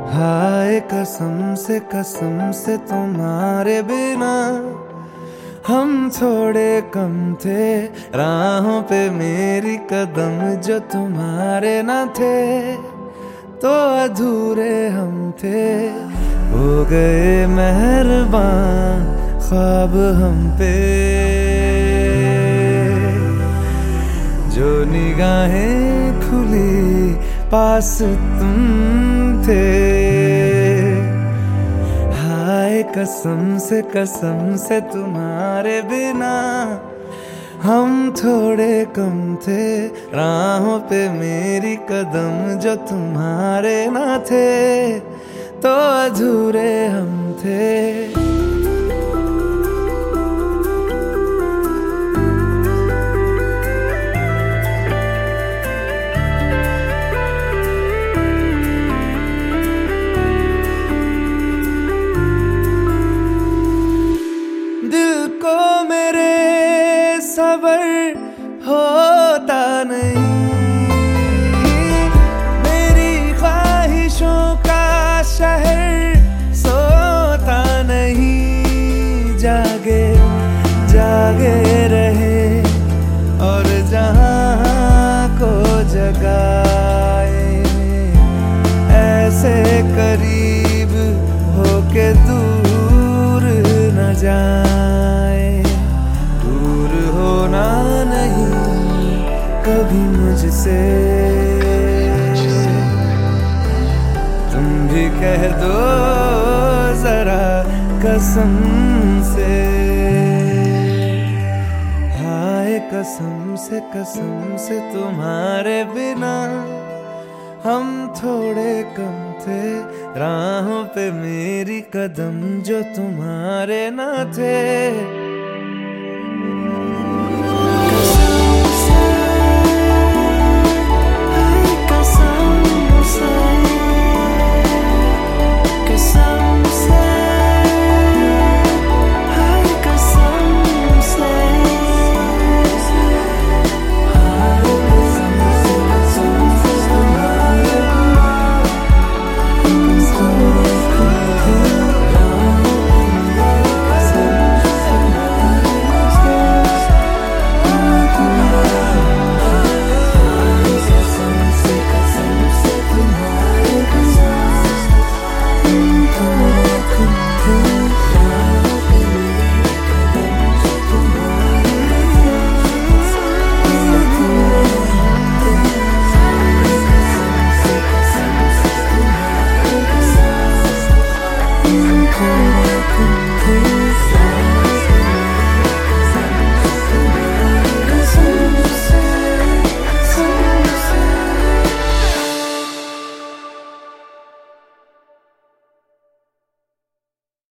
हाय कसम से तुम्हारे बिना हम थोड़े कम थे। राहों पे मेरी कदम जो तुम्हारे न थे तो अधूरे हम थे। हो गए मेहरबान ख्वाब हम पे, जो निगाहें खुली पास तुम थे। हाय कसम से तुम्हारे बिना हम थोड़े कम थे। राहों पे मेरी कदम जो तुम्हारे ना थे तो अधूरे हम थे। दिल को मेरे सबर होता नहीं, मेरी ख्वाहिशों का शहर सोता नहीं। जागे जागे रहे और जहां को जगाए, ऐसे करीब होके दूर न जाए। दूर होना नहीं कभी मुझसे, तुम भी कह दो जरा कसम से। हाय कसम से तुम्हारे बिना हम थोड़े कम थे। राहों पे मेरी कदम जो तुम्हारे ना थे